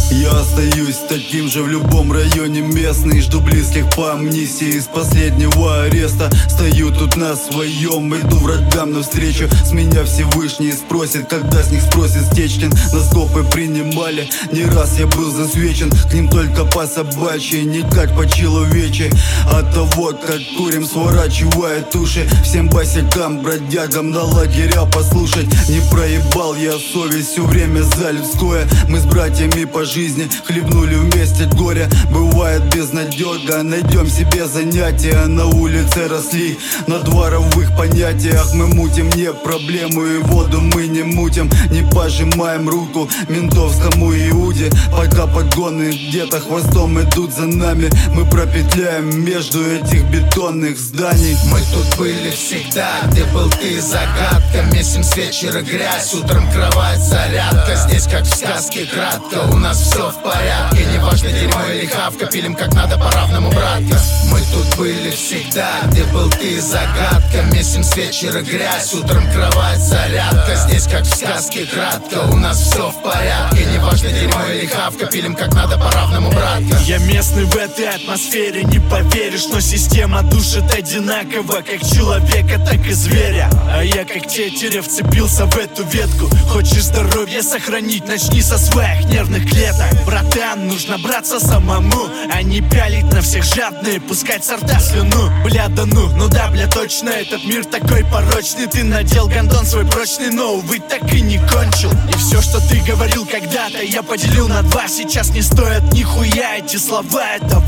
Я остаюсь таким же в любом районе местный. Жду близких по амнистии из последнего ареста. Стою тут на своем, иду врагам навстречу. С меня Всевышний спросит, когда с них спросит Стечкин. На скопы принимали, не раз я был засвечен. К ним только по собачьи, никак по человечи. От того, как курим, сворачивая туши. Всем босикам, бродягам на лагеря послушать. Не проебал я совесть все время за людское. Мы с братьями по жизни хлебнули вместе горя. Бывает безнадега, найдем себе занятия. На улице росли на дворовых понятиях. Мы мутим не проблему и воду мы не мутим. Не пожимаем руку ментовскому Иуде. Пока погоны где-то хвостом идут за нами, мы пропетляем между этих бетонных зданий. Мы тут были всегда, где был ты, загадка. Месим с вечера грязь, утром кровать, зарядка. Здесь как в сказке кратко, у нас все в порядке. Неважно дерьмо или хавка, пилим как надо по-равному, братка. Мы тут были всегда, где был ты, загадка. Месим с вечера грязь, утром кровать, зарядка. Здесь как в сказке кратко, у нас все в порядке. Неважно дерьмо или хавка, пилим как надо по-равному, братка. Я местный в этой атмосфере, не поверишь, но система душит одинаково, как человека, так и зверя. А я как тетерев вцепился в эту ветку. Хочешь здоровье сохранить, начни со своих нервных клеток. Братан, нужно браться самому, а не пялить на всех жадные, пускать со рта слюну. Бля, да ну да, бля, точно, этот мир такой порочный. Ты надел гондон свой прочный, но, увы, так и не кончил. И все, что ты говорил когда-то, я поделил на два. Сейчас не стоят нихуя эти слова. Это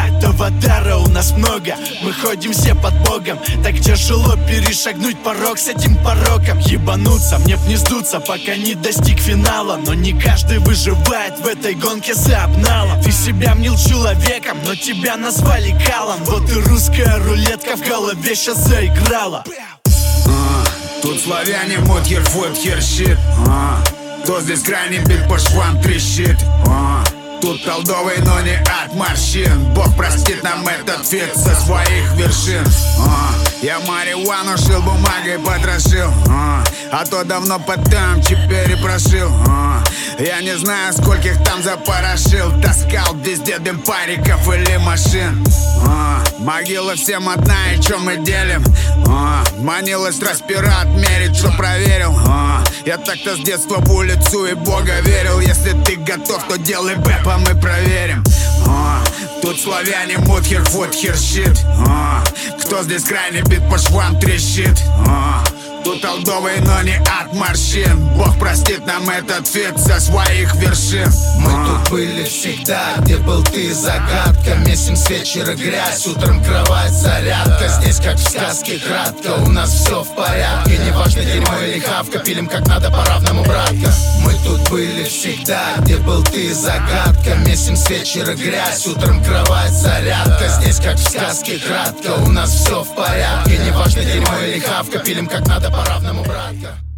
водара у нас много. Мы ходим все под Богом. Так тяжело перешагнуть порог с этим пороком. Ебануться, мне б не сдуться, пока не достиг финала. Но не каждый выживает в этой гонке за обналом. Ты себя мнил человеком, но тебя назвали калом. Вот и русская рулетка в голове щас заиграла. Тут славяне, мудхер, футхер, щит. Кто здесь крайний бит по швам трещит. Тут колдовый, но не от морщин. Бог простит нам этот фит со своих вершин. Я марихуану шил, бумагой потрошил. А то давно потом теперь и прошил. Я не знаю, скольких там запорошил. Таскал везде дым париков или машин. Могила всем одна, и чё мы делим? Манила страсть пират, мерить, что проверил. Я так-то с детства в улицу и Бога верил. Если ты готов, то делай бэп, а мы проверим. Тут славяне, мудхер, футхер, щит. Кто здесь крайний бит по швам трещит. Тут алдовый, но не от морщин. Бог простит нам этот фит со своих вершин. Мы тут были всегда, где был ты, загадка. Месим с вечера грязь, утром кровать, зарядка. Здесь как в сказке кратко, у нас все в порядке. Неважно дерьмо или хавка, пилим как надо по-равному, братка. Мы тут были всегда, где был ты, загадка. Месим с вечера грязь, утром кровать, зарядка. Здесь как в сказке кратко, у нас все в порядке. Неважно дерьмо или хавка, пилим как надо по-равному, братка.